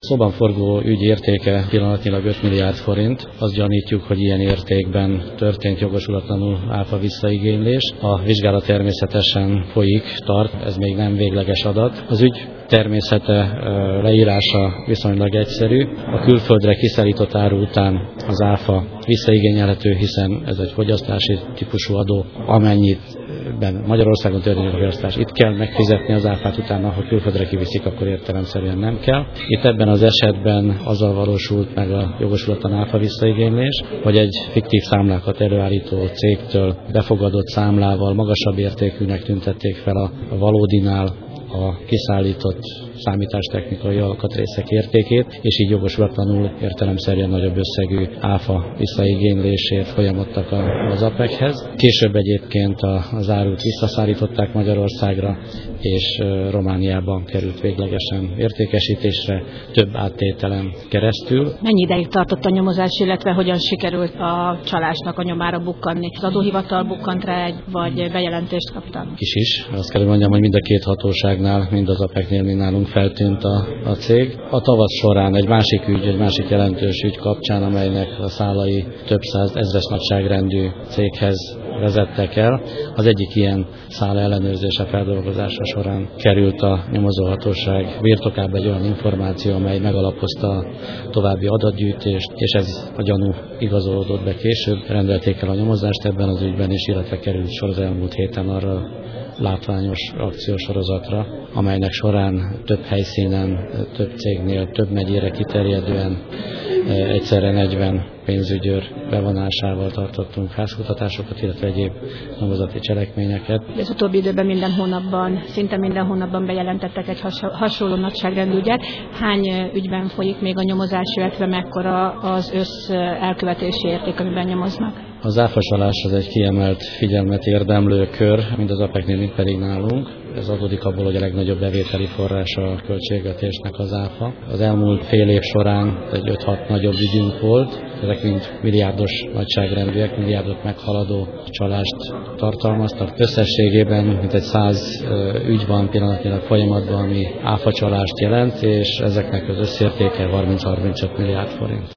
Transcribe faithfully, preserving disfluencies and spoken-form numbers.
Szóban forgó ügy értéke pillanatnyilag öt milliárd forint. Azt gyanítjuk, hogy ilyen értékben történt jogosulatlanul áfa visszaigénylés. A vizsgálat természetesen folyik, tart, ez még nem végleges adat. Az ügy természete, leírása viszonylag egyszerű. A külföldre kiszállított áru után az áfa visszaigényelhető, hiszen ez egy fogyasztási típusú adó, amennyit Magyarországon történik a fogyasztás. Itt kell megfizetni az áfát, utána, ha külföldre kiviszik, akkor értelemszerűen nem kell. Itt ebben az esetben azzal valósult meg a jogosulatlan áfa visszaigénylés, hogy egy fiktív számlákat előállító cégtől befogadott számlával magasabb értékűnek tüntették fel a, a valódinál a kiszállított számítástechnikai alkatrészek értékét, és így jogosulatlanul értelemszerűen nagyobb összegű áfa visszaigénylésért folyamodtak az á pé é-hez. Később egyébként az árut visszaszállították Magyarországra, és Romániában került véglegesen értékesítésre több áttételen keresztül. Mennyi ideig tartott a nyomozás, illetve hogyan sikerült a csalásnak a nyomára bukkanni? Az adóhivatal bukkant rá, vagy bejelentést kaptak? Is is. Azt kell mondjam, hogy mind a két hatóságnál, mind az á pé é-nél, mind nálunk feltűnt a, a cég. A tavasz során egy másik ügy, egy másik jelentős ügy kapcsán, amelynek a szálai több száz ezres nagyságrendű céghez vezettek el. Az egyik ilyen szála ellenőrzése, feldolgozása során került a nyomozóhatóság birtokába egy olyan információ, amely megalapozta a további adatgyűjtést, és ez a gyanú igazolódott be később. Rendelték el a nyomozást ebben az ügyben is, illetve került sor az elmúlt héten arra látványos akciósorozatra, amelynek során több helyszínen, több cégnél, több megyére kiterjedően egyszerre negyven pénzügyőr bevonásával tartottunk házkutatásokat, illetve egyéb nyomozati cselekményeket. Az utóbbi időben minden hónapban, szinte minden hónapban bejelentettek egy hasonló nagyságrendű ügyet. Hány ügyben folyik még a nyomozás, illetve mekkora az össz elkövetési érték, amiben nyomoznak? Az áfacsalás az egy kiemelt figyelmet érdemlő kör, mind az á pé é-nél, mind pedig nálunk. Ez adódik abból, hogy a legnagyobb bevételi forrása a költségvetésnek az áfa. Az elmúlt fél év során egy öt-hat nagyobb ügyünk volt, ezek mind milliárdos nagyságrendűek, milliárdot meghaladó csalást tartalmaztak. Összességében mintegy száz ügy van pillanatnyilag folyamatban, ami áfacsalást jelent, és ezeknek az összértéke harminc-harmincöt milliárd forint.